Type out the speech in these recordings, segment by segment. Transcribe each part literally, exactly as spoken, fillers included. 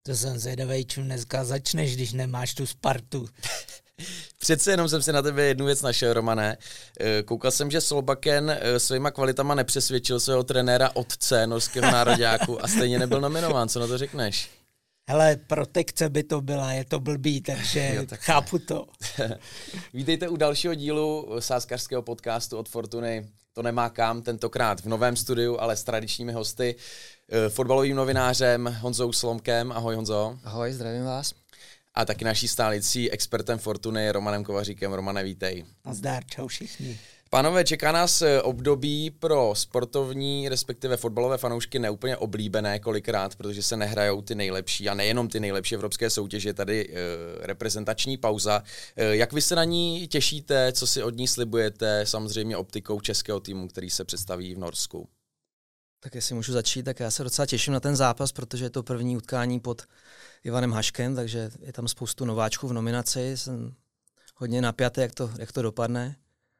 To jsem zvědavej, čím dneska začneš, když nemáš tu Spartu. Přece jenom jsem si na tebe jednu věc našel, Romane. Koukal jsem, že Solbakken svýma kvalitama nepřesvědčil svého trenéra otce norského nároďáku a stejně nebyl nominován. Co na to řekneš? Hele, protekce by to byla, je to blbý, takže jo, tak chápu to. Vítejte u dalšího dílu sázkařského podcastu od Fortuny. To nemá kam, tentokrát v novém studiu, ale s tradičními hosty. Fotbalovým novinářem Honzou Slomkem. Ahoj, Honzo. Ahoj, zdravím vás. A taky naší stálicí expertem Fortuny Romanem Kovaříkem. Romane, vítej. Nazdar, čau všichni. Pánové, čeká nás období pro sportovní, respektive fotbalové fanoušky neúplně oblíbené kolikrát, protože se nehrajou ty nejlepší a nejenom ty nejlepší evropské soutěže, tady e, reprezentační pauza. E, jak vy se na ní těšíte, co si od ní slibujete, samozřejmě optikou českého týmu, který se představí v Norsku? Tak jestli můžu začít, tak já se docela těším na ten zápas, protože je to první utkání pod Ivanem Haškem, takže je tam spoustu nováčků v nominaci, jsem hodně napjatý, jak to, jak to dopadne.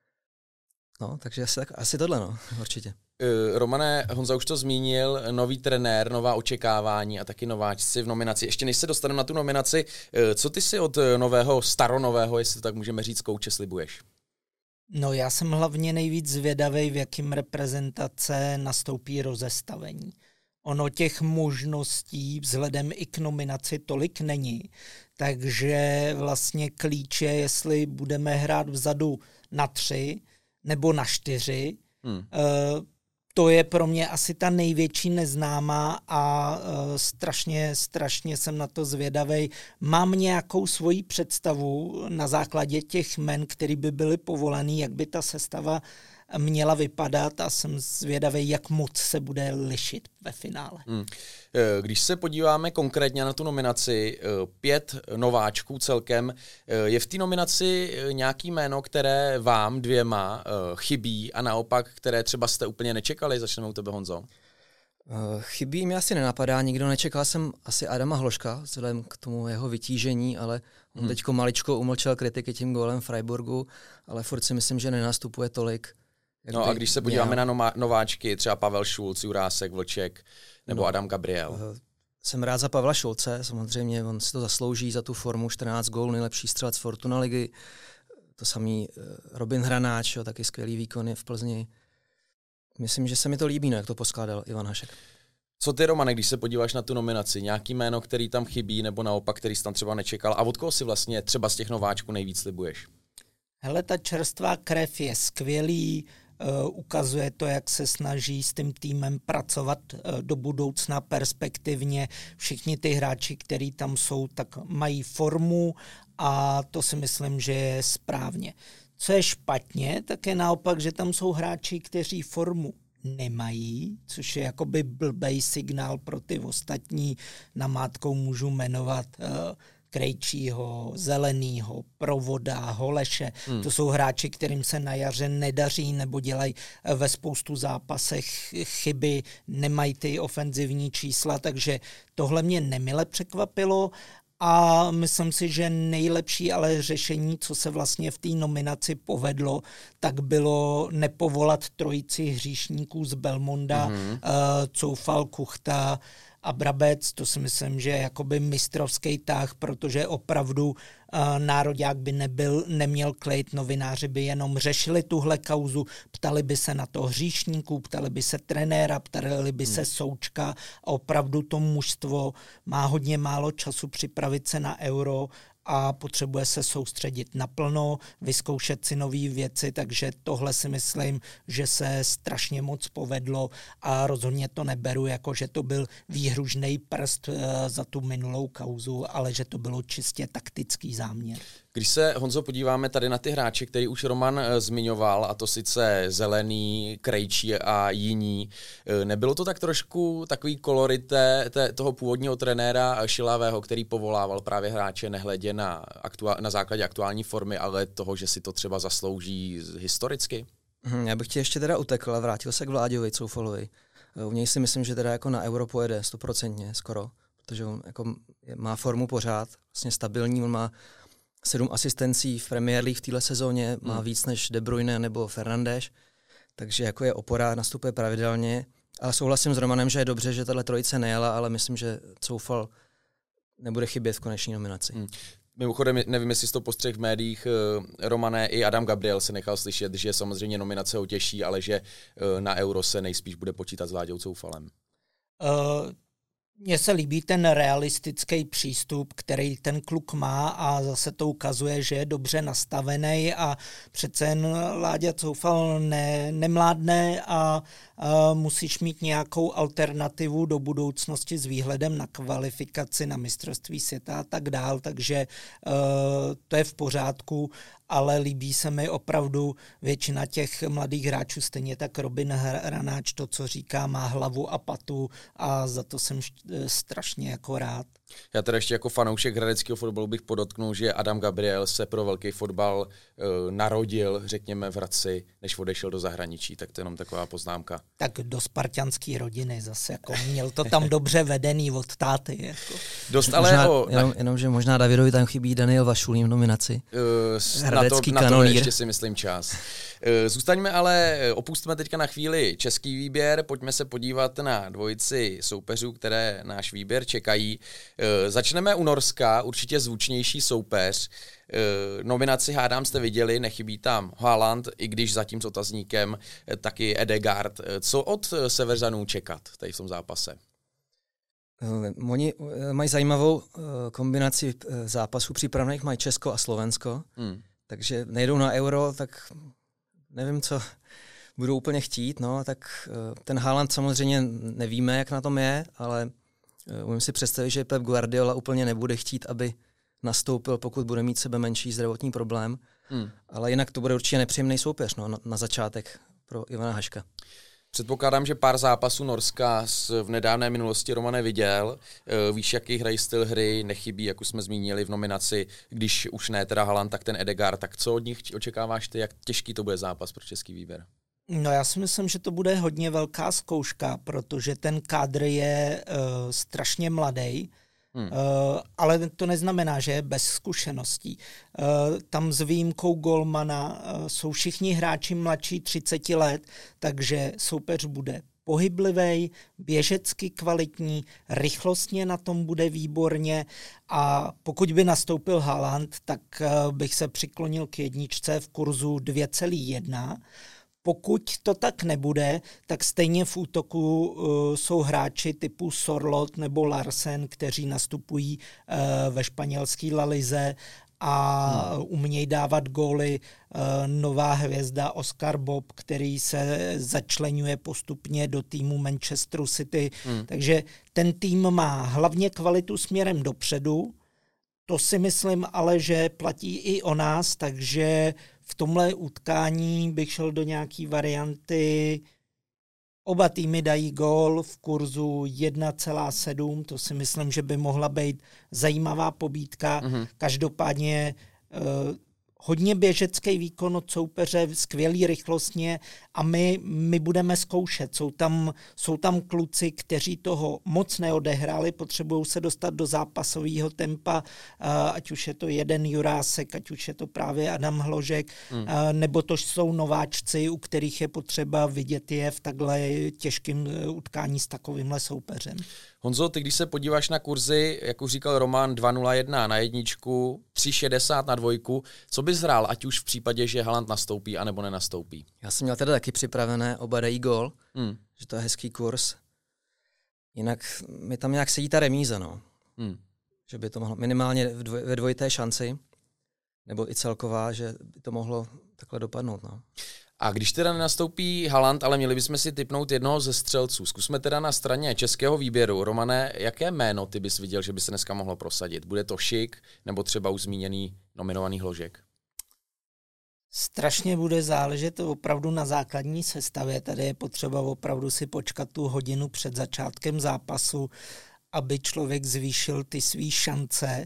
No, takže asi, tak, asi tohle, no, určitě. Uh, Romane, Honza už to zmínil, nový trenér, nová očekávání a taky nováčci v nominaci. Ještě než se dostaneme na tu nominaci, uh, co ty si od nového, staronového, jestli tak můžeme říct, kouče slibuješ? No, já jsem hlavně nejvíc zvědavej, v jakým reprezentace nastoupí rozestavení. Ono těch možností vzhledem i k nominaci tolik není, takže vlastně klíč je, jestli budeme hrát vzadu na tři, nebo na čtyři. Hmm. Uh, to je pro mě asi ta největší neznámá a uh, strašně, strašně jsem na to zvědavej. Mám nějakou svoji představu na základě těch men, který by byly povolený, jak by ta sestava měla vypadat a jsem zvědavý, jak moc se bude lišit ve finále. Hmm. Když se podíváme konkrétně na tu nominaci, pět nováčků celkem, je v té nominaci nějaký jméno, které vám dvěma chybí a naopak, které třeba jste úplně nečekali? Začneme u tebe, Honzo. Chybí mi asi nenapadá, nikdo nečekal jsem asi Adama Hloška, vzhledem k tomu jeho vytížení, ale on hmm. teďko maličko umlčel kritiky tím gólem Freiburgu, ale furt si myslím, že nenastupuje tolik. No a když se podíváme měl. na nováčky, třeba Pavel Šulc, Jurásek, Vlček nebo no, Adam Gabriel. Jsem rád za Pavla Šulce, samozřejmě on si to zaslouží za tu formu, čtrnáct gólů, nejlepší střelec Fortuna ligy. To samý Robin Hranáč, jo, taky skvělý výkon v Plzni. Myslím, že se mi to líbí, no, jak to poskládal Ivan Hašek. Co ty, Romane, když se podíváš na tu nominaci, nějaký jméno, který tam chybí, nebo naopak, který jsi tam třeba nečekal? A od koho si vlastně třeba z těch nováčků nejvíc slibuješ? Hele, ta čerstvá krev je skvělý, Uh, ukazuje to, jak se snaží s tím týmem pracovat uh, do budoucna perspektivně. Všichni ty hráči, kteří tam jsou, tak mají formu a to si myslím, že je správně. Co je špatně, tak je naopak, že tam jsou hráči, kteří formu nemají, což je jakoby blbej signál pro ty ostatní. Namátkou můžu jmenovat uh, Krejčího, Zelenýho, Provoda, Holeše. Hmm. To jsou hráči, kterým se na jaře nedaří nebo dělají ve spoustu zápasech chyby, nemají ty ofenzivní čísla, takže tohle mě nemile překvapilo a myslím si, že nejlepší ale řešení, co se vlastně v té nominaci povedlo, tak bylo nepovolat trojici hříšníků z Belmonda, hmm. uh, Coufal, Kuchta a Brabec. To si myslím, že je jakoby mistrovský tah, protože opravdu uh, nároďák by nebyl, neměl klejt, novináři by jenom řešili tuhle kauzu, ptali by se na to hříšníků, ptali by se trenéra, ptali by hmm. se Součka a opravdu to mužstvo má hodně málo času připravit se na Euro a potřebuje se soustředit naplno, vyzkoušet si nové věci, takže tohle si myslím, že se strašně moc povedlo a rozhodně to neberu jako, že to byl výhružný prst uh, za tu minulou kauzu, ale že to bylo čistě taktický záměr. Když se, Honzo, podíváme tady na ty hráče, který už Roman e, zmiňoval, a to sice Zelený, Krejčí a jiní, e, nebylo to tak trošku takový kolorit té, té, toho původního trenéra Šilavého, který povolával právě hráče nehledě na, aktuál, na základě aktuální formy, ale toho, že si to třeba zaslouží historicky? Hmm, já bych ti ještě teda utekl a vrátil se k Vláďovi Coufalovi. U něj si myslím, že teda jako na Euro pojede stoprocentně skoro, protože on jako má formu pořád, vlastně stabilní, on má sedm asistencí v Premier League v téhle sezóně, má hmm. víc než De Bruyne nebo Fernandes, takže jako je opora, nastupuje pravidelně. Ale souhlasím s Romanem, že je dobře, že tahle trojice nejela, ale myslím, že Coufal nebude chybět v koneční nominaci. Hmm. Mimochodem, nevím, jestli jsi to postřeh v médiích, Romane, i Adam Gabriel se nechal slyšet, že samozřejmě nominace ho těší, ale že na Euro se nejspíš bude počítat s Láďou Coufalem. Uh... Mně se líbí ten realistický přístup, který ten kluk má a zase to ukazuje, že je dobře nastavený a přece jen Láďa Coufal ne, nemládne a, a musíš mít nějakou alternativu do budoucnosti s výhledem na kvalifikaci na mistrovství světa a tak dál, takže uh, to je v pořádku, ale líbí se mi opravdu většina těch mladých hráčů, stejně tak Robin Hranáč, to, co říká, má hlavu a patu a za to jsem strašně jako rád. Já teda ještě jako fanoušek hradeckého fotbalu bych podotknul, že Adam Gabriel se pro velký fotbal uh, narodil, řekněme, v Hradci, než odešel do zahraničí, tak to je jenom taková poznámka. Tak do spartanské rodiny zase, jako měl to tam dobře vedený od táty. Jako. Dost ale možná, o... jenom, jenom, že možná Davidovi tam chybí Daniel Vašulín v nominaci. Uh, na, to, na to ještě si myslím čas. Uh, zůstaňme ale, opustíme teďka na chvíli český výběr, pojďme se podívat na dvojici soupeřů, které náš výběr čekají. Uh, začneme u Norska, určitě zvučnější soupeř. Uh, nominaci hádám jste viděli, nechybí tam Haaland, i když zatím s otazníkem uh, taky Ødegaard. Uh, co od uh, Seveřanů čekat tady v tom zápase? Uh, oni uh, mají zajímavou uh, kombinaci uh, zápasů připravených, mají Česko a Slovensko, hmm. takže nejdou na Euro, tak nevím, co budou úplně chtít, no, tak uh, ten Haaland samozřejmě nevíme, jak na tom je, ale uh, umím si představit, že Pep Guardiola úplně nebude chtít, aby nastoupil, pokud bude mít sebe menší zdravotní problém, hmm. ale jinak to bude určitě nepříjemný soupeř, no, na, na začátek pro Ivana Haška. Předpokládám, že pár zápasů Norska v nedávné minulosti Romane viděl. Víš, jaký hrají styl hry, nechybí, jak už jsme zmínili v nominaci, když už ne teda Haaland, tak ten Ødegaard. Tak co od nich očekáváš ty, jak těžký to bude zápas pro český výběr? No já si myslím, že to bude hodně velká zkouška, protože ten kádr je uh, strašně mladý. Hmm. Uh, ale to neznamená, že je bez zkušeností. Uh, tam s výjimkou golmana uh, jsou všichni hráči mladší třicet let, takže soupeř bude pohyblivý, běžecky kvalitní, rychlostně na tom bude výborně a pokud by nastoupil Haaland, tak uh, bych se přiklonil k jedničce v kurzu dvě celá jedna. Pokud to tak nebude, tak stejně v útoku uh, jsou hráči typu Sorloth nebo Larsen, kteří nastupují uh, ve španělské La Lize a hmm. umějí dávat góly. Uh, nová hvězda Oscar Bob, který se začleňuje postupně do týmu Manchesteru City. Hmm. Takže ten tým má hlavně kvalitu směrem dopředu. To si myslím ale, že platí i o nás, takže v tomhle utkání bych šel do nějaký varianty, oba týmy dají gól v kurzu jedna celá sedm, to si myslím, že by mohla být zajímavá pobídka. Mm-hmm. Každopádně eh, hodně běžecký výkon od soupeře, skvělý rychlostně a my, my budeme zkoušet. Jsou tam, jsou tam kluci, kteří toho moc neodehráli, potřebují se dostat do zápasového tempa, ať už je to jeden Jurásek, ať už je to právě Adam Hložek, hmm. nebo to jsou nováčci, u kterých je potřeba vidět je v takhle těžkém utkání s takovýmhle soupeřem. Honzo, ty když se podíváš na kurzy, jak už říkal Roman, dva nula jedna na jedničku, tři šedesát na dvojku, co bys hrál, ať už v případě, že Haaland nastoupí, anebo nenastoupí? Já jsem měl teda taky připravené, oba dají gól, hmm. že to je hezký kurz. Jinak mi tam nějak sedí ta remíza, no. Hmm. Že by to mohlo minimálně v dvoj, ve dvojité šanci, nebo i celková, že by to mohlo takhle dopadnout, no. A když teda nenastoupí Haaland, ale měli bychom si tipnout jednoho ze střelců. Zkusme teda na straně českého výběru. Romane, jaké jméno ty bys viděl, že by se dneska mohlo prosadit? Bude to Šik nebo třeba už zmíněný nominovaný Hložek? Strašně bude záležet opravdu na základní sestavě. Tady je potřeba opravdu si počkat tu hodinu před začátkem zápasu, aby člověk zvýšil ty svý šance.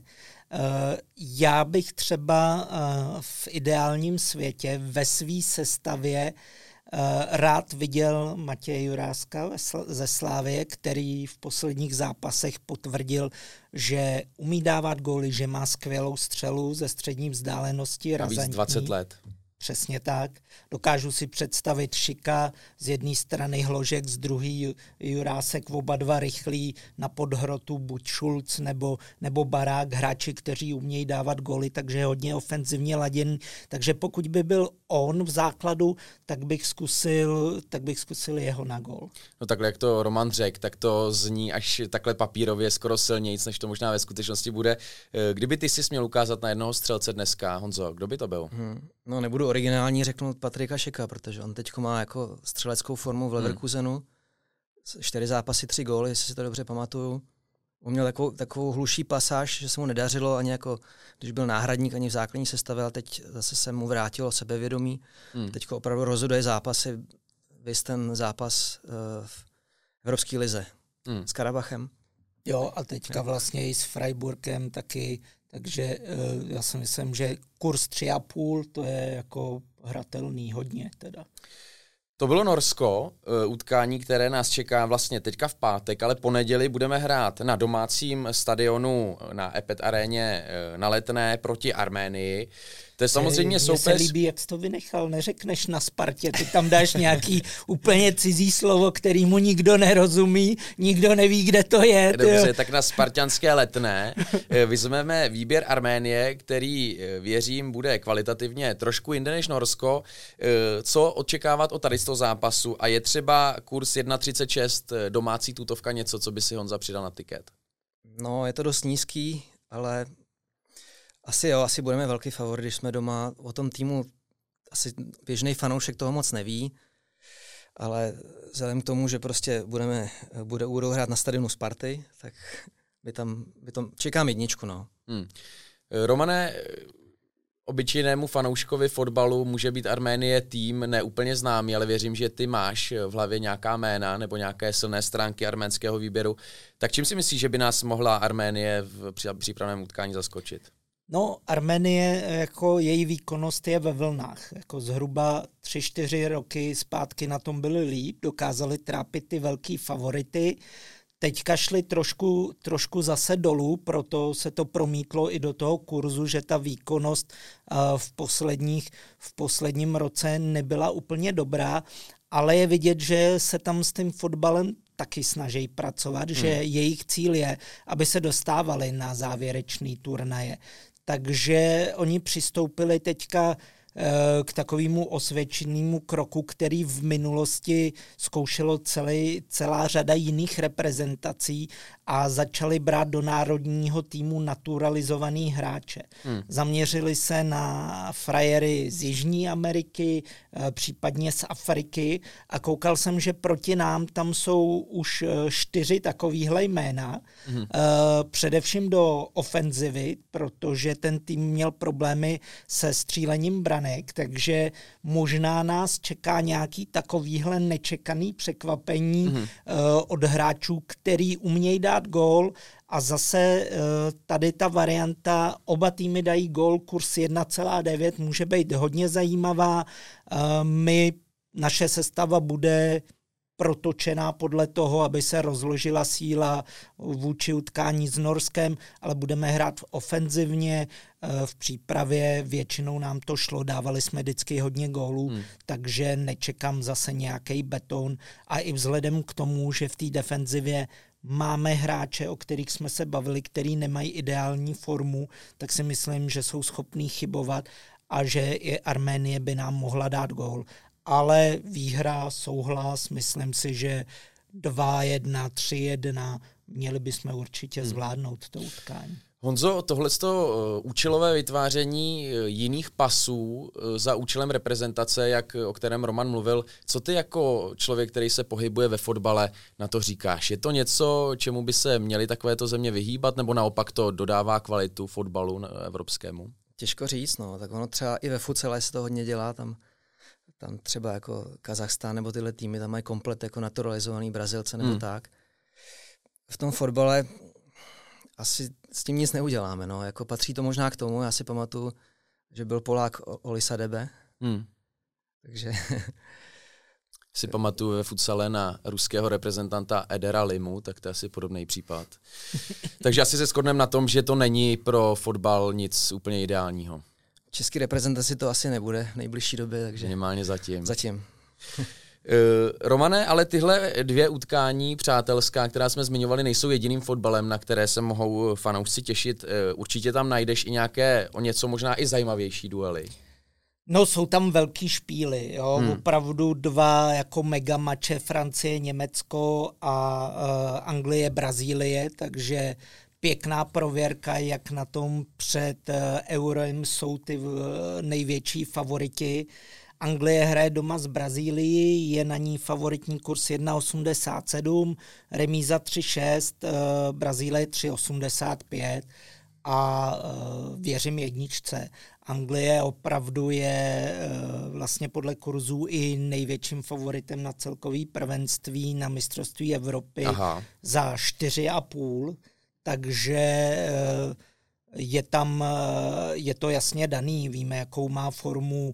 Já bych třeba v ideálním světě ve své sestavě rád viděl Matěje Juráska ze Slávie, který v posledních zápasech potvrdil, že umí dávat góly, že má skvělou střelu ze střední vzdálenosti. A víc dvacet let. Přesně tak. Dokážu si představit Šika z jedné strany, Hložek z druhé, Jurásek, oba dva rychlí na podhrotu, buď Šulc nebo, nebo Barák, hráči, kteří umějí dávat góly, takže hodně ofenzivně laděn. Takže pokud by byl on v základu, tak bych zkusil, tak bych zkusil jeho na gól. No takhle, jak to Roman řekl, tak to zní až takhle papírově skoro silnějc, než to možná ve skutečnosti bude. Kdyby ty si směl ukázat na jednoho střelce dneska, Honzo, kdo by to byl? Hmm. No nebudu originální, řeknu Patrika Šika, protože on teď má jako střeleckou formu v Leverkusenu. Hmm. Čtyři zápasy, tři góly, jestli si to dobře pamatuju. On měl takovou, takovou hluší pasáž, že se mu nedařilo ani jako, když byl náhradník, ani v základní sestavě, ale teď zase se mu vrátilo sebevědomí. Hmm. Teď opravdu rozhoduje zápasy, vys ten zápas uh, v Evropské lize hmm. s Karabachem. Jo, a teďka vlastně i s Freiburgem taky, takže uh, já si myslím, že kurz tři a půl, to je jako hratelný hodně teda. To bylo Norsko, utkání, které nás čeká vlastně teďka v pátek, ale po neděli budeme hrát na domácím stadionu na Epet aréně na Letné proti Arménii. To je samozřejmě soupeř... Mně se líbí, jak jsi to vynechal, neřekneš na Spartě, ty tam dáš nějaký úplně cizí slovo, kterýmu nikdo nerozumí, nikdo neví, kde to je. Dobře, tak na spartanské Letné vezmeme výběr Arménie, který, věřím, bude kvalitativně trošku jinde než Norsko. Co očekávat od tady z toho zápasu? A je třeba kurz jedna třicet šest domácí tutovka něco, co by si Honza přidal na tiket? No, je to dost nízký, ale... Asi jo, asi budeme velký favorit, když jsme doma. O tom týmu asi běžný fanoušek toho moc neví, ale vzhledem k tomu, že prostě budeme, bude, budou hrát na stadionu Sparty, tak by tam, by tam čekám jedničku, no. Hmm. Romane, obyčejnému fanouškovi fotbalu může být Arménie tým neúplně známý, ale věřím, že ty máš v hlavě nějaká jména nebo nějaké silné stránky arménského výběru. Tak čím si myslíš, že by nás mohla Arménie v přípravném utkání zaskočit? No, Arménie, jako její výkonnost je ve vlnách. Jako zhruba tři, čtyři roky zpátky na tom byli líp, dokázali trápit ty velký favority. Teďka šli trošku, trošku zase dolů, proto se to promítlo i do toho kurzu, že ta výkonnost uh, v, posledních, v posledním roce nebyla úplně dobrá, ale je vidět, že se tam s tím fotbalem taky snaží pracovat, hmm. že jejich cíl je, aby se dostávali na závěrečný turnaje. Takže oni přistoupili teďka k takovému osvědčenému kroku, který v minulosti zkoušelo celý, celá řada jiných reprezentací a začali brát do národního týmu naturalizovaný hráče. Hmm. Zaměřili se na frajery z Jižní Ameriky, případně z Afriky a koukal jsem, že proti nám tam jsou už čtyři takovýhle jména. Hmm. Především do ofenzivy, protože ten tým měl problémy se střílením branek, takže možná nás čeká nějaký takovýhle nečekaný překvapení hmm. od hráčů, který umějí dát gól a zase tady ta varianta, oba týmy dají gól, kurz jedna celá devět může být hodně zajímavá. My, naše sestava bude protočená podle toho, aby se rozložila síla vůči utkání s Norskem, ale budeme hrát ofenzivně, v přípravě většinou nám to šlo, dávali jsme vždycky hodně gólů, hmm. takže nečekám zase nějaký beton a i vzhledem k tomu, že v té defenzivě máme hráče, o kterých jsme se bavili, který nemají ideální formu, tak si myslím, že jsou schopní chybovat a že i Arménie by nám mohla dát gól. Ale výhra, souhlas, myslím si, že dva jedna, tři jedna, měli bychom určitě zvládnout to utkání. Honzo, tohleto účelové vytváření jiných pasů za účelem reprezentace, jak o kterém Roman mluvil, co ty jako člověk, který se pohybuje ve fotbale, na to říkáš? Je to něco, čemu by se měly takovéto země vyhýbat, nebo naopak to dodává kvalitu fotbalu evropskému? Těžko říct, no. Tak ono třeba i ve futsale se to hodně dělá, tam Tam třeba jako Kazachstán nebo tyhle týmy, tam mají komplet jako naturalizovaný Brazilce nebo hmm. tak. V tom fotbale asi s tím nic neuděláme. No. Jako patří to možná k tomu, já si pamatuju, že byl Polák Olisa Debe. Hmm. Takže... si pamatuju ve futsale na ruského reprezentanta Edera Limu, tak to je asi podobný případ. Takže asi se shodneme na tom, že to není pro fotbal nic úplně ideálního. český reprezentaci to asi nebude v nejbližší době, takže... Minimálně zatím. Zatím. Uh, Romane, ale tyhle dvě utkání přátelská, která jsme zmiňovali, nejsou jediným fotbalem, na které se mohou fanoušci těšit. Uh, určitě tam najdeš i nějaké o něco možná i zajímavější duely. No, jsou tam velký špíly, jo, hmm. opravdu dva jako mega mače, Francie, Německo a uh, Anglie, Brazílie, takže pěkná prověrka, jak na tom před uh, Eurem jsou ty uh, největší favoriti. Anglie hraje doma z Brazílii, je na ní favoritní kurz jedna osmdesát sedm, remíza tři šest, uh, Brazílie tři osmdesát pět a uh, věřím jedničce. Anglie opravdu je uh, vlastně podle kurzů i největším favoritem na celkový prvenství, na mistrovství Evropy. Aha. Za čtyři a půl, takže uh, je tam, uh, je to jasně daný, víme, jakou má formu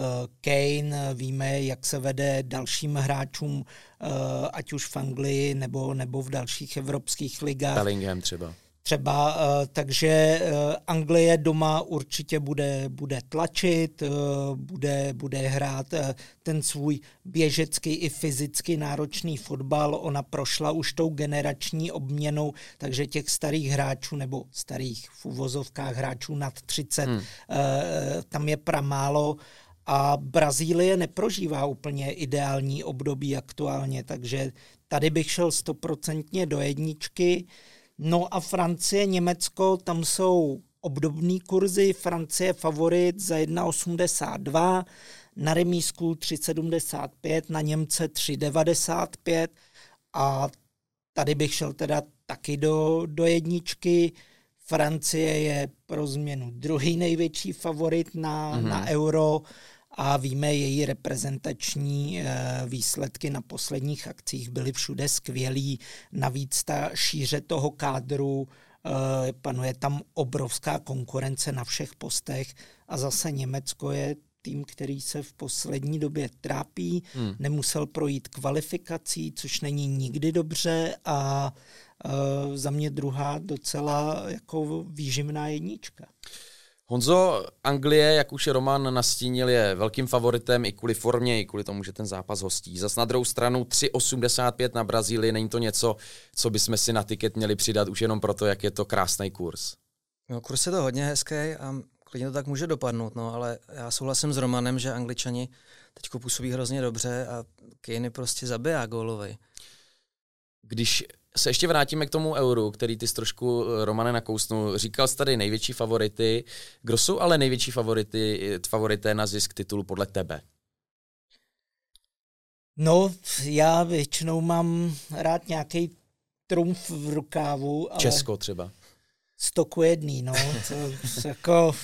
Kane, víme, jak se vede dalším hráčům, ať už v Anglii nebo, nebo v dalších evropských ligách. Bellingham třeba. Třeba, takže Anglie doma určitě bude, bude tlačit, bude, bude hrát ten svůj běžecký i fyzicky náročný fotbal. Ona prošla už tou generační obměnou, takže těch starých hráčů nebo starých v uvozovkách hráčů nad třicet, hmm. tam je pramálo. A Brazílie neprožívá úplně ideální období aktuálně, takže tady bych šel stoprocentně do jedničky. No a Francie, Německo, tam jsou obdobný kurzy. Francie favorit za jedna osmdesát dva, na remízku tři sedmdesát pět, na Němce tři devadesát pět a tady bych šel teda taky do, do jedničky. Francie je pro změnu druhý největší favorit na, mm-hmm. na Euro a víme, její reprezentační e, výsledky na posledních akcích byly všude skvělý. Navíc ta šíře toho kádru, e, panuje tam obrovská konkurence na všech postech a zase Německo je tým, který se v poslední době trápí, hmm. nemusel projít kvalifikací, což není nikdy dobře a e, za mě druhá docela jako výživná jednička. Honzo, Anglie, jak už Roman nastínil, je velkým favoritem i kvůli formě, i kvůli tomu, že ten zápas hostí. Zas na druhou stranu tři osmdesát pět na Brazílii, není to něco, co bychom si na tiket měli přidat už jenom proto, jak je to krásný kurz. No, kurz je to hodně hezký a klidně to tak může dopadnout, no, ale já souhlasím s Romanem, že Angličani teď působí hrozně dobře a Kane prostě zabijá gólovej. Když se ještě vrátíme k tomu Euru, který ty jsi trošku, Romane, nakousnul. Říkal jsi tady největší favority. Kdo jsou ale největší favority, favorité na zisk titulu podle tebe? No, já většinou mám rád nějaký trumf v rukávu. Ale Česko třeba. sto ku jedný, no. To jako...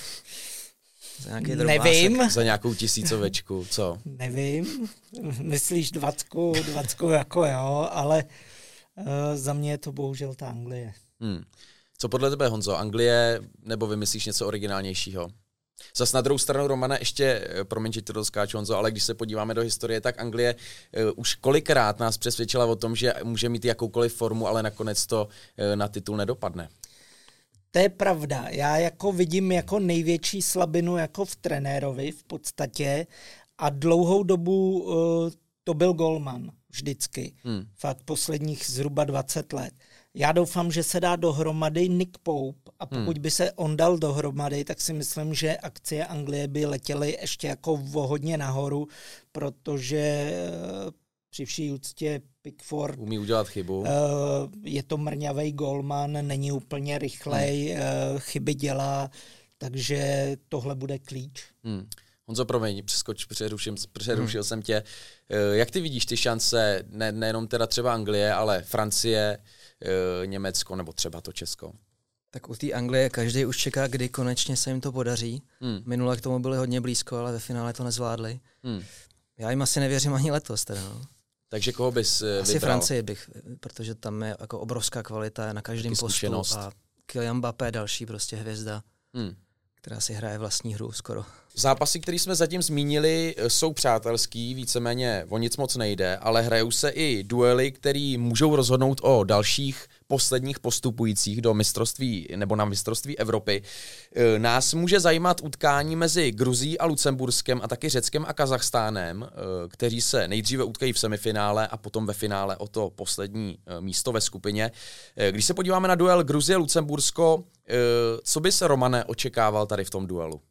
Nevím. Za nějakou tisícovečku, co? Nevím. Myslíš dvacku, dvacku jako jo, ale uh, za mě je to bohužel ta Anglie. Hmm. Co podle tebe, Honzo, Anglie, nebo vymyslíš něco originálnějšího? Zas na druhou stranu, Romana, ještě, promiň, že to doskáču, Honzo, ale když se podíváme do historie, tak Anglie uh, už kolikrát nás přesvědčila o tom, že může mít jakoukoliv formu, ale nakonec to uh, na titul nedopadne. To je pravda. Já jako vidím jako největší slabinu jako v trenérovi v podstatě a dlouhou dobu uh, to byl golman vždycky. Hmm. Fakt posledních zhruba dvacet let. Já doufám, že se dá dohromady Nick Pope a pokud hmm. by se on dal dohromady, tak si myslím, že akcie Anglie by letěly ještě jako hodně nahoru, protože uh, při vší úctě Pickford umí udělat chybu. Uh, je to mrňavej golman, není úplně rychlej, hmm. uh, chyby dělá, takže tohle bude klíč. Hmm. Honzo, promiň, přeskoč, přeruším, přerušil hmm. jsem tě. Uh, jak ty vidíš ty šance, ne, nejenom teda třeba Anglie, ale Francie, uh, Německo nebo třeba to Česko? Tak u té Anglie každý už čeká, kdy konečně se jim to podaří. Hmm. Minule k tomu byli hodně blízko, ale ve finále to nezvládli. Hmm. Já jim asi nevěřím ani letos teda, no. Takže koho bys vybral? Asi Francii bych, protože tam je jako obrovská kvalita na každém postu a Kylian Mbappé další prostě hvězda. Hmm. která si hraje vlastní hru skoro. Zápasy, které jsme zatím zmínili, jsou přátelský, víceméně o nic moc nejde, ale hrajou se i duely, které můžou rozhodnout o dalších posledních postupujících do mistrovství nebo na mistrovství Evropy. Nás může zajímat utkání mezi Gruzií a Lucemburskem a taky Řeckem a Kazachstánem, kteří se nejdříve utkají v semifinále a potom ve finále o to poslední místo ve skupině. Když se podíváme na duel Gruzie-Lucembursko, co bys, Romane, očekával tady v tom duelu?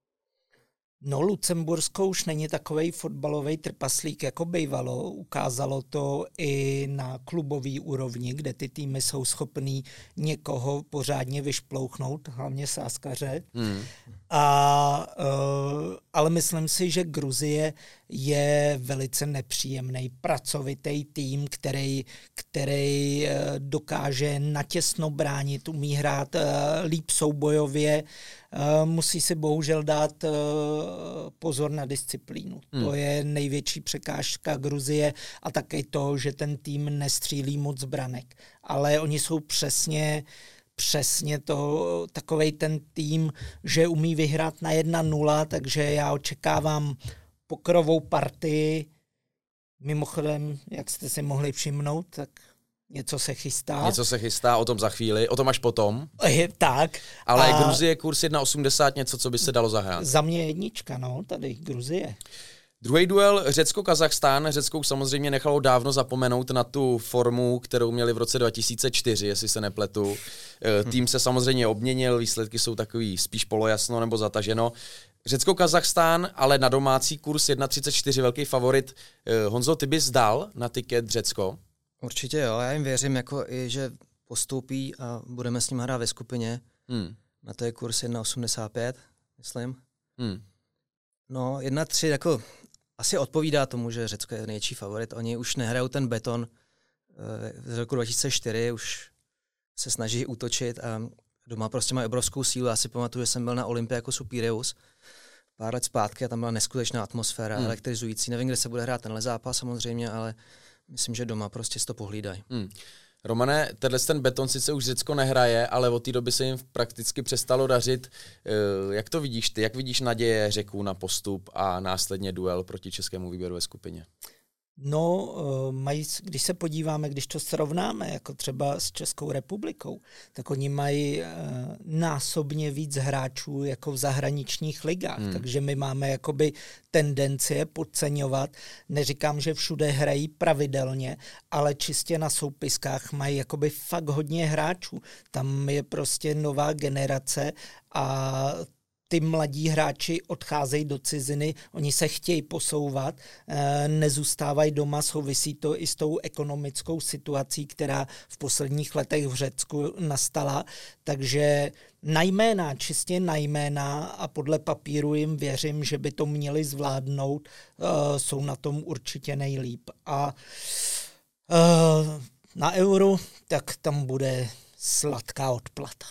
No, Lucembursko už není takovej fotbalový trpaslík, jako bývalo. Ukázalo to i na klubový úrovni, kde ty týmy jsou schopný někoho pořádně vyšplouchnout, hlavně sáskaře. Hmm. A, uh, ale myslím si, že Gruzie je velice nepříjemný, pracovitý tým, který, který uh, dokáže natěsno bránit, umí hrát uh, líp soubojově, uh, musí si bohužel dát uh, pozor na disciplínu. Hmm. To je největší překážka Gruzie a také to, že ten tým nestřílí moc branek. Ale oni jsou přesně Přesně to, takovej ten tým, že umí vyhrát na jedna nula, takže já očekávám pokrovou partii. Mimochodem, jak jste si mohli všimnout, tak něco se chystá. Něco se chystá, o tom za chvíli, o tom až potom. Je, tak. Ale a Gruzie kurz jedna osmdesát, něco, co by se dalo zahrát. Za mě jednička, no, tady Gruzie. Druhý duel Řecko-Kazachstán. Řecko samozřejmě nechalo dávno zapomenout na tu formu, kterou měli v roce dva tisíce čtyři, jestli se nepletu. Tým se samozřejmě obměnil, výsledky jsou takový spíš polojasno nebo zataženo. Řecko-Kazachstán, ale na domácí kurz jedna třicet čtyři, velký favorit. Honzo, ty bys dal na tiket Řecko? Určitě jo, já jim věřím, jako i, že postoupí a budeme s ním hrát ve skupině. Hmm. Na to je kurz jedna osmdesát pět, myslím. Hmm. No, jedna tři jako asi odpovídá tomu, že Řecko je největší favorit. Oni už nehrajou ten beton z roku dva tisíce čtyři, už se snaží útočit a doma prostě mají obrovskou sílu. Já si pamatuju, že jsem byl na Olympiakos Pireus pár let zpátky a tam byla neskutečná atmosféra, hmm. elektrizující. Nevím, kde se bude hrát tenhle zápas samozřejmě, ale myslím, že doma prostě si to pohlídají. Hmm. Romane, tenhle ten beton sice už Řecko nehraje, ale od té doby se jim prakticky přestalo dařit. Jak to vidíš ty? Jak vidíš naděje Řeků na postup a následně duel proti českému výběru ve skupině? No, mají, když se podíváme, když to srovnáme, jako třeba s Českou republikou, tak oni mají násobně víc hráčů jako v zahraničních ligách, hmm. takže my máme jakoby tendenci je podceňovat. Neříkám, že všude hrají pravidelně, ale čistě na soupiskách mají jakoby fakt hodně hráčů. Tam je prostě nová generace a ty mladí hráči odcházejí do ciziny, oni se chtějí posouvat, nezůstávají doma, souvisí to i s tou ekonomickou situací, která v posledních letech v Řecku nastala, takže na jména, čistě na jména a podle papíru jim věřím, že by to měli zvládnout, jsou na tom určitě nejlíp. A na Euro, tak tam bude sladká odplata.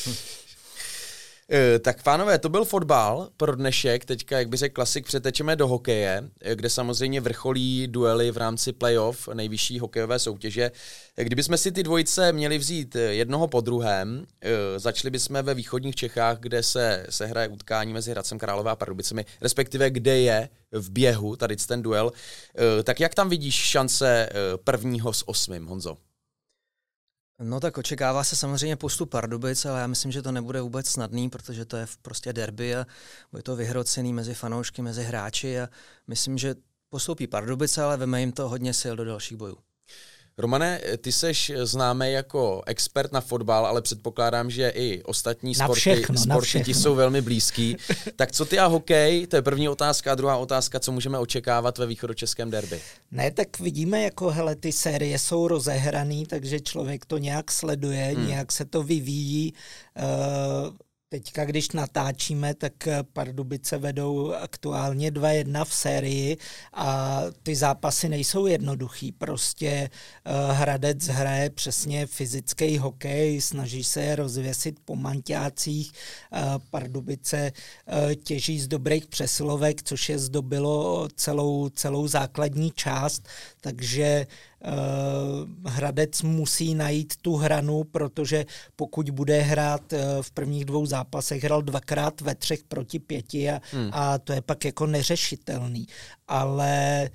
Tak pánové, to byl fotbal pro dnešek. Teďka, jak by řekl klasik, přetečeme do hokeje, kde samozřejmě vrcholí duely v rámci playoff nejvyšší hokejové soutěže. Kdybychom si ty dvojice měli vzít jednoho po druhém, začali bychom ve východních Čechách, kde se, se hraje utkání mezi Hradcem Králové a Pardubicemi, respektive kde je v běhu tady ten duel. Tak jak tam vidíš šance prvního s osmým, Honzo? No tak očekává se samozřejmě postup Pardubic, ale já myslím, že to nebude vůbec snadný, protože to je prostě derby a bude to vyhrocený mezi fanoušky, mezi hráči a myslím, že postoupí Pardubice, ale veme jim to hodně sil do dalších bojů. Romane, ty seš známý jako expert na fotbal, ale předpokládám, že i ostatní sporty, všechno, sporty ti jsou velmi blízký. Tak co ty a hokej? To je první otázka. A druhá otázka, co můžeme očekávat ve východočeském derby? Ne, tak vidíme, jako hele, ty série jsou rozehraný, takže člověk to nějak sleduje, hmm. nějak se to vyvíjí. Uh, Teďka, když natáčíme, tak Pardubice vedou aktuálně dva jedna v sérii a ty zápasy nejsou jednoduchý. Prostě uh, Hradec hraje přesně fyzický hokej, snaží se je rozvěsit po manťácích. Uh, Pardubice uh, těží z dobrých přesilovek, což je zdobilo celou, celou základní část, takže Hradec musí najít tu hranu, protože pokud bude hrát v prvních dvou zápasech, hrál dvakrát ve třech proti pěti a, hmm. a to je pak jako neřešitelný. Ale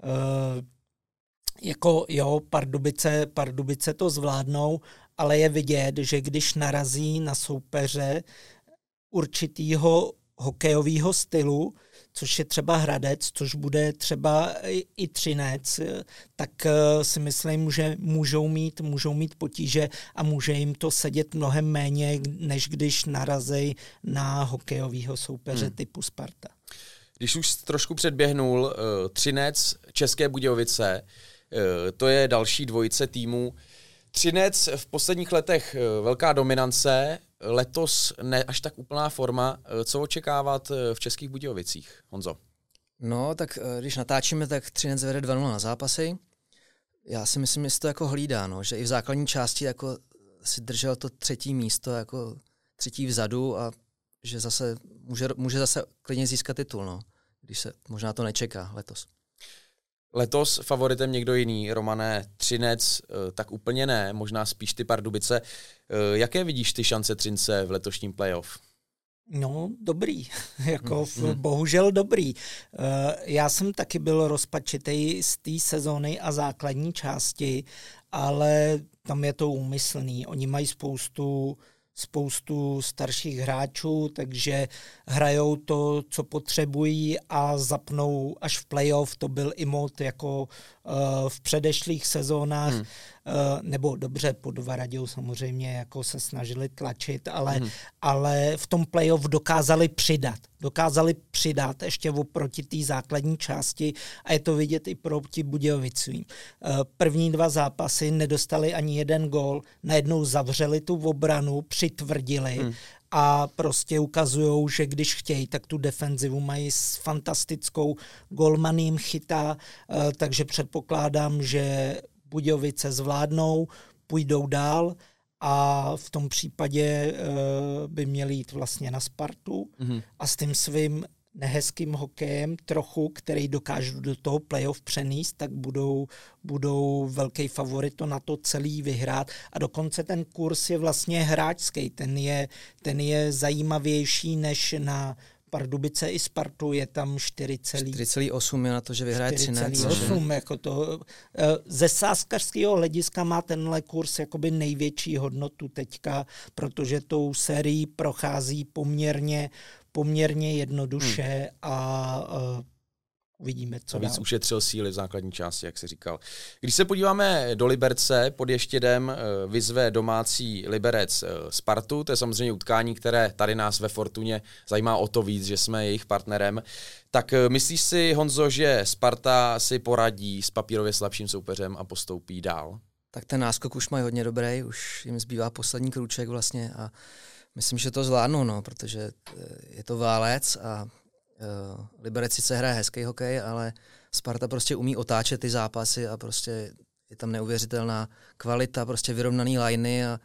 jako jo, Pardubice, Pardubice to zvládnou, ale je vidět, že když narazí na soupeře určitýho hokejového stylu, což je třeba Hradec, což bude třeba i, i Třinec, tak uh, si myslím, že můžou mít, můžou mít potíže a může jim to sedět mnohem méně, než když narazí na hokejového soupeře hmm. typu Sparta. Když už trošku předběhnul, uh, Třinec, České Budějovice, uh, to je další dvojice týmů. Třinec v posledních letech uh, velká dominance, letos ne až tak úplná forma. Co očekávat v Českých Budějovicích, Honzo? No, tak když natáčíme, tak Třinec vede dva nula na zápasy. Já si myslím, že se to jako hlídá, no, že i v základní části jako si držel to třetí místo, jako třetí vzadu a že zase může, může zase klidně získat titul, no, když se možná to nečeká letos. Letos favoritem někdo jiný, Romane, Třinec, tak úplně ne, možná spíš ty Pardubice. Jaké vidíš ty šance Třince v letošním playoff? No, dobrý. jako mm. Bohužel dobrý. Já jsem taky byl rozpačitej z té sezóny a základní části, ale tam je to úmyslný. Oni mají spoustu spoustu starších hráčů, takže hrajou to, co potřebují a zapnou až v playoff. To byl i mod jako uh, v předešlých sezónách, hmm. uh, nebo dobře pod Varadou samozřejmě jako se snažili tlačit, ale, hmm. ale v tom playoff dokázali přidat. Dokázali přidat ještě oproti té základní části a je to vidět i proti Budějovicím. Uh, první dva zápasy nedostali ani jeden gól, najednou zavřeli tu obranu, přitvrdili hmm. a prostě ukazujou, že když chtějí, tak tu defenzivu mají s fantastickou, golman jim chytá, uh, takže předpokládám, že Budějovice zvládnou, půjdou dál a v tom případě uh, by měli jít vlastně na Spartu mm-hmm. a s tím svým nehezkým hokejem trochu, který dokážou do toho playoff přenést, tak budou, budou velký favorit to na to celý vyhrát a dokonce ten kurz je vlastně hráčský, ten je, ten je zajímavější než na Pardubice i Spartu, je tam čtyři celá osm je na to, že vyhraje Třinec. čtyři celá osm jako to. Ze sázkařského hlediska má tenhle kurz jakoby největší hodnotu teďka, protože tou sérií prochází poměrně, poměrně jednoduše hmm. a uh, uvidíme, co víc dál. Ušetřil síly v základní části, jak jsi říkal. Když se podíváme do Liberce, pod Ještědem vyzve domácí Liberec Spartu, to je samozřejmě utkání, které tady nás ve Fortuně zajímá o to víc, že jsme jejich partnerem. Tak myslíš si, Honzo, že Sparta si poradí s papírově slabším soupeřem a postoupí dál? Tak ten náskok už mají hodně dobrý, už jim zbývá poslední krůček vlastně a myslím, že to zvládnou, no, protože je to válec a Uh, Liberec sice hraje hezký hokej, ale Sparta prostě umí otáčet ty zápasy a prostě je tam neuvěřitelná kvalita, prostě vyrovnaný liney a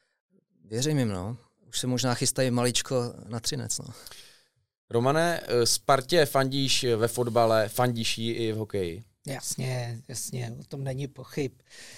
věřím jim, no. Už se možná chystají maličko na Třinec, no. Romane, Spartě fandíš ve fotbale, fandíš jí i v hokeji? Jasně, jasně, o tom není pochyb.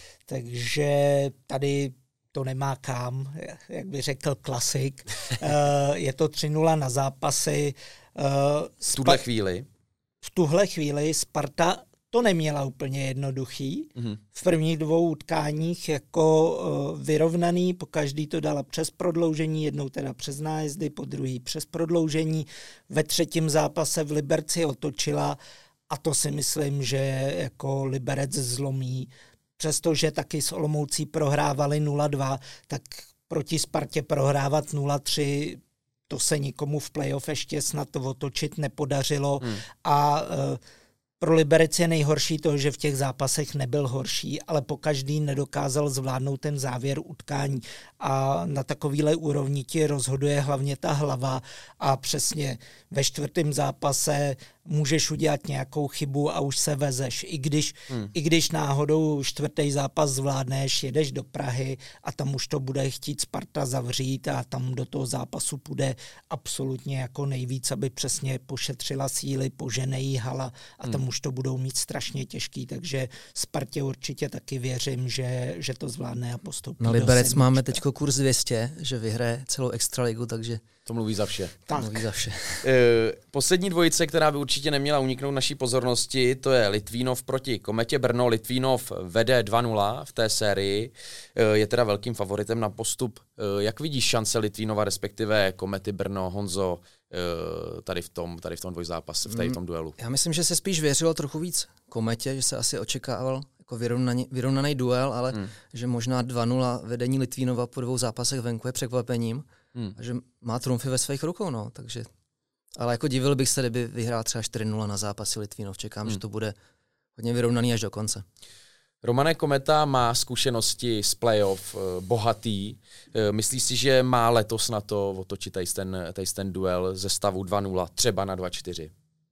Takže tady to nemá kam, jak by řekl klasik. uh, je to tři nula na zápasy. Uh, v tuhle chvíli? V tuhle chvíli Sparta to neměla úplně jednoduchý. Mm-hmm. V prvních dvou utkáních jako uh, vyrovnaný, po každý to dala přes prodloužení, jednou teda přes nájezdy, po druhý přes prodloužení. Ve třetím zápase v Liberci otočila a to si myslím, že jako Liberec zlomí. Přestože taky s Olomoucí prohrávali nula dva, tak proti Spartě prohrávat nula tři, to se nikomu v playoff ještě snad otočit nepodařilo. Hmm. A uh, pro Liberec je nejhorší to, že v těch zápasech nebyl horší, ale pokaždý nedokázal zvládnout ten závěr utkání. A na takovýhle úrovni ti rozhoduje hlavně ta hlava a přesně ve čtvrtém zápase můžeš udělat nějakou chybu a už se vezeš. I když, hmm. i když náhodou čtvrtý zápas zvládneš, jedeš do Prahy a tam už to bude chtít Sparta zavřít a tam do toho zápasu půjde absolutně jako nejvíc, aby přesně pošetřila síly, požene jí hala a tam hmm. už to budou mít strašně těžký, takže Spartě určitě taky věřím, že, že to zvládne a postoupí. Na Liberec máme teďko kurz dvě stě, že vyhraje celou extraligu, takže to mluví za vše. Tak. Mluví za vše. Poslední dvojice, která by určitě neměla uniknout naší pozornosti, to je Litvínov proti Kometě Brno. Litvínov vede dva nula v té sérii, je teda velkým favoritem na postup. Jak vidíš šance Litvínova, respektive Komety Brno, Honzo, tady v tom, tady v tom dvojzápase, v, tady v tom duelu? Já myslím, že se spíš věřilo trochu víc Kometě, že se asi očekával jako vyrovnaný, vyrovnaný duel, ale hmm. že možná dva nula vedení Litvínova po dvou zápasech venku je překvapením. Hmm. A že má trumfy ve svých rukou, no, takže. Ale jako divil bych se, kdyby vyhrál třeba čtyři nula na zápasy Litvínov. Čekám, hmm. že to bude hodně vyrovnaný až do konce. Romane, Kometa má zkušenosti z playoff bohatý. Myslíš si, že má letos na to otočit tady ten, tady ten duel ze stavu dva nula, třeba na dva čtyři?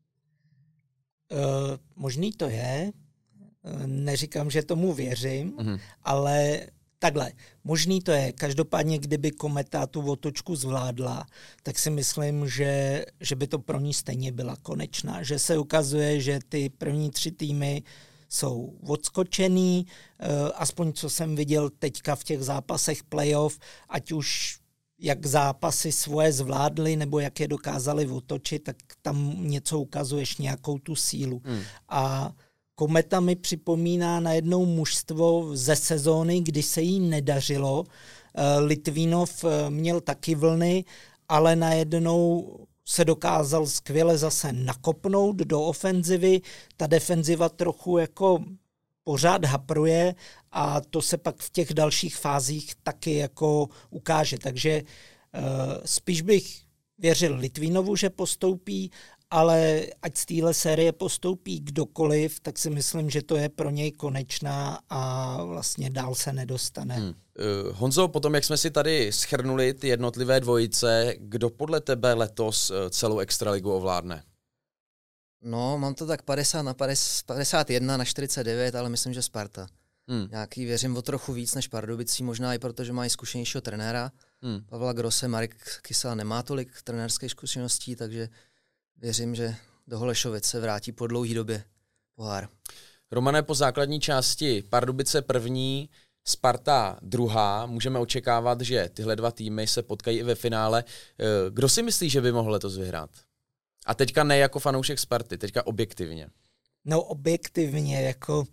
Uh, možný to je. Neříkám, že tomu věřím, hmm. ale takhle, možný to je. Každopádně, kdyby Kometa tu otočku zvládla, tak si myslím, že, že by to pro ní stejně byla konečná. Že se ukazuje, že ty první tři týmy jsou odskočený, aspoň co jsem viděl teďka v těch zápasech playoff, ať už jak zápasy svoje zvládly, nebo jak je dokázali otočit, tak tam něco ukazuješ, nějakou tu sílu. Hmm. A Kometa mi připomíná najednou mužstvo ze sezóny, kdy se jí nedařilo. Litvínov měl taky vlny, ale najednou se dokázal skvěle zase nakopnout do ofenzivy. Ta defenziva trochu jako pořád hapruje a to se pak v těch dalších fázích taky jako ukáže. Takže uh, spíš bych věřil Litvínovu, že postoupí, ale ať z téhle série postoupí kdokoliv, tak si myslím, že to je pro něj konečná a vlastně dál se nedostane. Hmm. Uh, Honzo, potom jak jsme si tady shrnuli ty jednotlivé dvojice, kdo podle tebe letos celou extraligu ovládne? No, mám to tak padesát na padesát jedna na čtyřicet devět, ale myslím, že Sparta. Hmm. Nějaký věřím o trochu víc než Pardubicí, možná i protože mají zkušenějšího trenéra. Hmm. Pavla Grosse, Marek Kysela nemá tolik trenérských zkušeností, takže věřím, že do Holešovic se vrátí po dlouhé době pohár. Romane, po základní části Pardubice první, Sparta druhá. Můžeme očekávat, že tyhle dva týmy se potkají i ve finále. Kdo si myslí, že by mohl letos vyhrát? A teďka ne jako fanoušek Sparty, teďka objektivně. No objektivně, jako...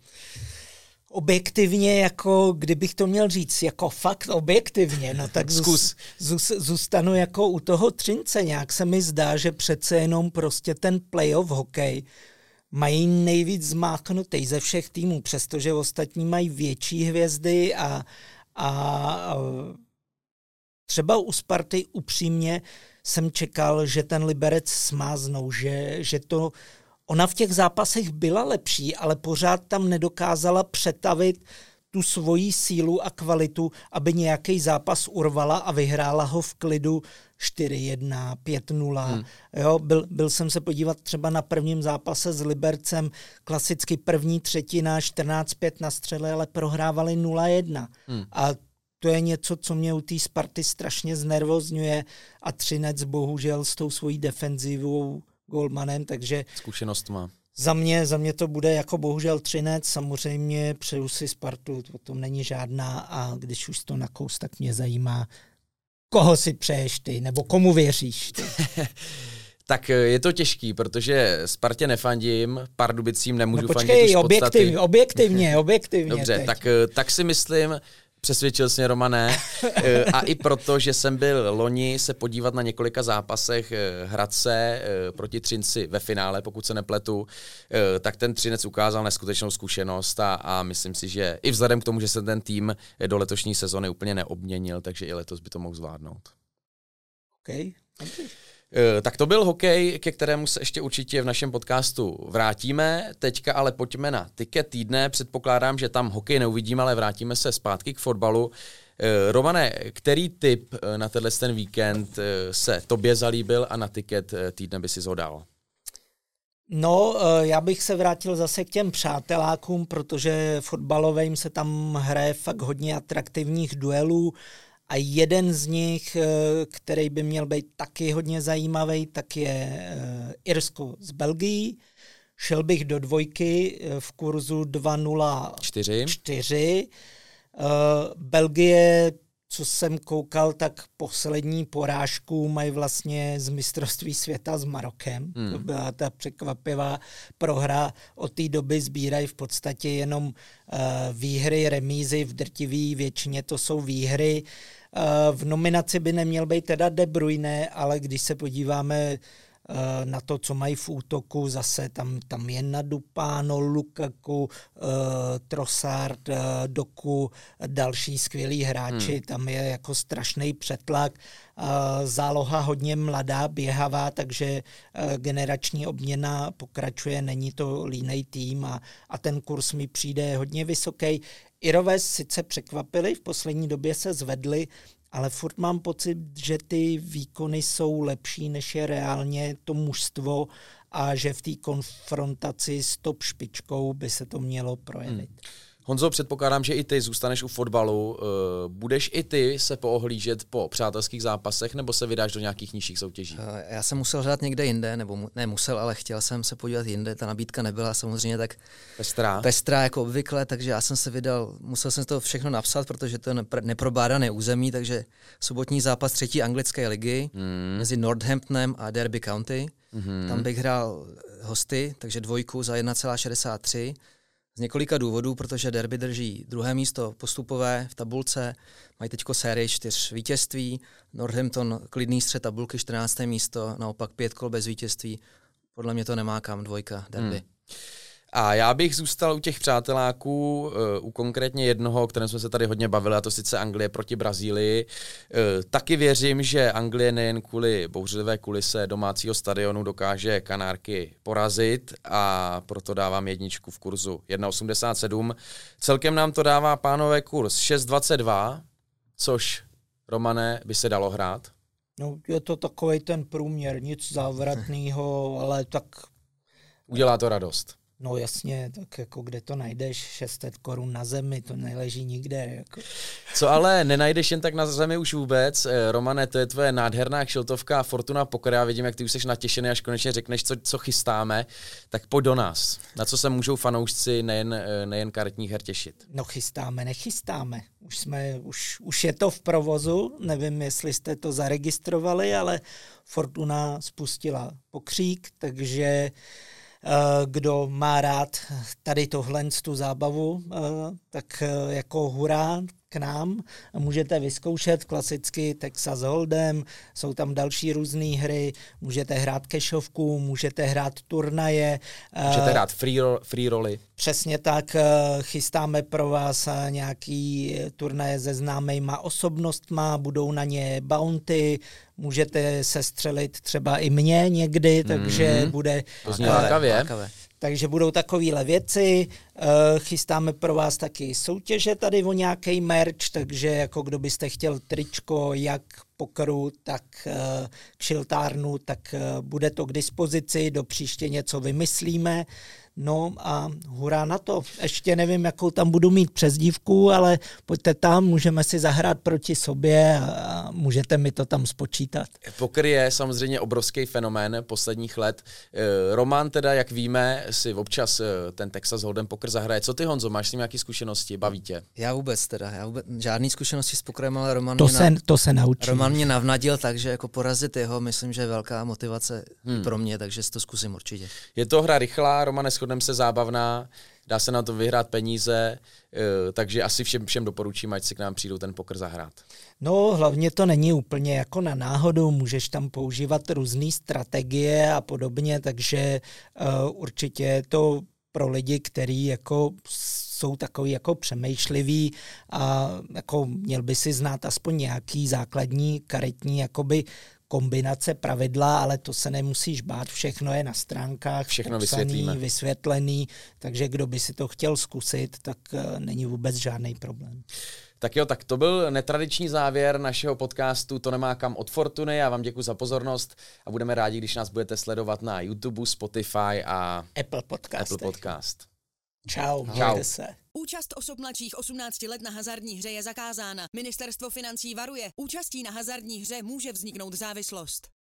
Objektivně, jako kdybych to měl říct, jako fakt objektivně, no tak zkus. Zůs, zůstanu jako u toho Třince. Nějak se mi zdá, že přece jenom prostě ten playoff hokej mají nejvíc zmáknutý ze všech týmů, přestože ostatní mají větší hvězdy a, a, a třeba u Sparty upřímně jsem čekal, že ten Liberec smáznou, že, že to... Ona v těch zápasech byla lepší, ale pořád tam nedokázala přetavit tu svoji sílu a kvalitu, aby nějaký zápas urvala a vyhrála ho v klidu čtyři jedna, pět nula. Hmm. Jo, byl, byl jsem se podívat třeba na prvním zápase s Libercem, klasicky první třetina, čtrnáct pět na střele, ale prohrávali nula jedna. Hmm. A to je něco, co mě u té Sparty strašně znervozňuje a Třinec bohužel s tou svojí defenzivou golmanem, takže zkušenost má. Za mě, za mě to bude jako bohužel Třinec, samozřejmě přeju si Spartu, o tom není žádná a když už to nakous, tak mě zajímá, koho si přeješ ty, nebo komu věříš ty. Tak je to těžký, protože Spartě nefandím, Pardubicím nemůžu no, počkej, fandit už objektiv, podstaty. objektivně, objektivně. Dobře, tak, tak si myslím, přesvědčil jsi mě, Romane, a i proto, že jsem byl loni se podívat na několika zápasech Hradce proti Třinci ve finále, pokud se nepletu, tak ten Třinec ukázal neskutečnou zkušenost a, a myslím si, že i vzhledem k tomu, že se ten tým do letošní sezony úplně neobměnil, takže i letos by to mohl zvládnout. Okay. Okay. Tak to byl hokej, ke kterému se ještě určitě v našem podcastu vrátíme. Teďka ale pojďme na tiket týdne. Předpokládám, že tam hokej neuvidíme, ale vrátíme se zpátky k fotbalu. Romane, který tip na tenhle ten víkend se tobě zalíbil a na tiket týdne by si zhodal? No, já bych se vrátil zase k těm přátelákům, protože fotbalovým se tam hraje fakt hodně atraktivních duelů a jeden z nich, který by měl být taky hodně zajímavý, tak je Irsko s Belgií. Šel bych do dvojky v kurzu dva nula čtyři. Belgie, co jsem koukal, tak poslední porážku mají vlastně z mistrovství světa s Marokem. Hmm. To byla ta překvapivá prohra. Od té doby sbírají v podstatě jenom uh, výhry, remízy, v drtivé většině to jsou výhry. Uh, v nominaci by neměl být teda De Bruyne, ale když se podíváme na to, co mají v útoku, zase tam, tam je Nadupáno, Lukaku, uh, Trossard, uh, Doku, další skvělí hráči, hmm. tam je jako strašný přetlak. Uh, záloha hodně mladá, běhavá, takže uh, generační obměna pokračuje, není to línej tým a, a ten kurz mi přijde hodně vysoký. Irové sice překvapili, v poslední době se zvedli, ale furt mám pocit, že ty výkony jsou lepší, než je reálně to mužstvo a že v té konfrontaci s top špičkou by se to mělo projevit. Hmm. Honzo, předpokládám, že i ty zůstaneš u fotbalu. Budeš i ty se poohlížet po přátelských zápasech, nebo se vydáš do nějakých nižších soutěží? Já jsem musel hrát někde jinde, nebo ne musel, ale chtěl jsem se podívat jinde. Ta nabídka nebyla samozřejmě tak pestrá, pestrá jako obvykle, takže já jsem se vydal, musel jsem to všechno napsat, protože to je neprobádané území, takže sobotní zápas třetí anglické ligy hmm. mezi Northamptonem a Derby County. Hmm. Tam bych hrál hosty, takže dvojku za jedna celá šedesát tři. Z několika důvodů, protože Derby drží druhé místo postupové v tabulce, mají teďko sérii čtyř vítězství, Northampton klidný střed tabulky, čtrnácté místo, naopak pět kol bez vítězství. Podle mě to nemá kam, dvojka, Derby. Hmm. A já bych zůstal u těch přáteláků, u konkrétně jednoho, o kterém jsme se tady hodně bavili, a to sice Anglie proti Brazílii. Taky věřím, že Anglie nejen kvůli bouřlivé kulise domácího stadionu dokáže Kanárky porazit a proto dávám jedničku v kurzu jedna osmdesát sedm. Celkem nám to dává, pánové, kurz šest dvacet dva, což, Romane, by se dalo hrát? No, je to takovej ten průměr, nic závratného, ale tak... Udělá to radost. No jasně, tak jako kde to najdeš, šest set korun na zemi, to neleží nikde. Jako. Co ale nenajdeš jen tak na zemi už vůbec, Romane, to je tvoje nádherná kšiltovka Fortuna Poker, já vidím, jak ty už jsi natěšený, až konečně řekneš, co, co chystáme, tak pojď do nás. Na co se můžou fanoušci nejen, nejen karetních her těšit? No chystáme, nechystáme. Už, jsme, už, už je to v provozu, nevím, jestli jste to zaregistrovali, ale Fortuna spustila pokřík, takže... Kdo má rád tady tohle tu zábavu, tak jako hurá k nám. Můžete vyzkoušet klasicky Texas Hold'em, jsou tam další různé hry, můžete hrát kešovku, můžete hrát turnaje. Můžete hrát free, roll, free rolly. Přesně tak, chystáme pro vás nějaký turnaje se známejma osobnostma, budou na ně bounty, můžete se střelit třeba i mě někdy, takže mm. bude... To zní lákavě. Takže budou takovéhle věci. Chystáme pro vás taky soutěže tady o nějaký merch, takže jako kdo byste chtěl tričko, jak pokeru, tak kšiltárnu, tak bude to k dispozici, do příště něco vymyslíme. No a hurá na to. Ještě nevím, jakou tam budu mít přezdívku, ale pojďte tam, můžeme si zahrát proti sobě a můžete mi to tam spočítat. Poker je samozřejmě obrovský fenomén posledních let. Roman teda, jak víme, si občas ten Texas Hold'em poker zahraje. Co ty, Honzo, máš s ním nějaké zkušenosti? Baví tě? Já vůbec teda. Já vůbec, žádný zkušenosti s pokerem, ale Roman to mě, se, na, to se naučí. Roman mě navnadil, takže jako porazit jeho, myslím, že je velká motivace hmm. pro mě, takže si to zkusím určitě. Je to hra rychlá, Romane, shodneme se, zábavná, dá se na to vyhrát peníze, takže asi všem, všem doporučím, ať si k nám přijdou ten poker zahrát. No, hlavně to není úplně jako na náhodu, můžeš tam používat různé strategie a podobně, takže uh, určitě je to pro lidi, kteří jako jsou takový jako přemýšliví a jako měl by si znát aspoň nějaký základní karetní jakoby kombinace pravidla, ale to se nemusíš bát, všechno je na stránkách, všechno popsaný, vysvětlený, takže kdo by si to chtěl zkusit, tak uh, není vůbec žádný problém. Tak jo, tak to byl netradiční závěr našeho podcastu To nemá kam od Fortuny. Já vám děkuji za pozornost a budeme rádi, když nás budete sledovat na YouTube, Spotify a Apple Podcast. Apple Podcast. Čau, Čau. mějte se. Účast osob mladších osmnácti let na hazardní hře je zakázána. Ministerstvo financí varuje. Účastí na hazardní hře může vzniknout závislost.